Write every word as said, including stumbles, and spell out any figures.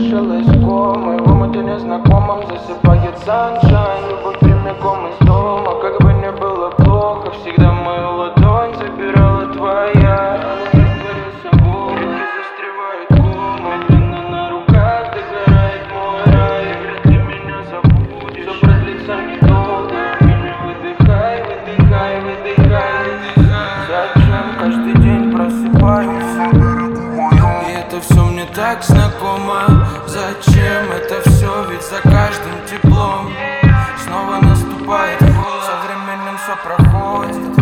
вышел из комы. В омуте незнакомом засыпает саншайн. Любовь прямиком из дома. Как бы не было плохо, всегда мою ладонь забирала твоя. Застревает кома, длинно на руках догорает мой рай. Вряд ли меня забудешь, все продлится недолго. Меня выдыхай, выдыхай, выдыхай. Зачем каждый день просыпаюсь? И это все мне так знакомо. Зачем это все? Ведь за каждым теплом снова наступает холод. Со временем все проходит.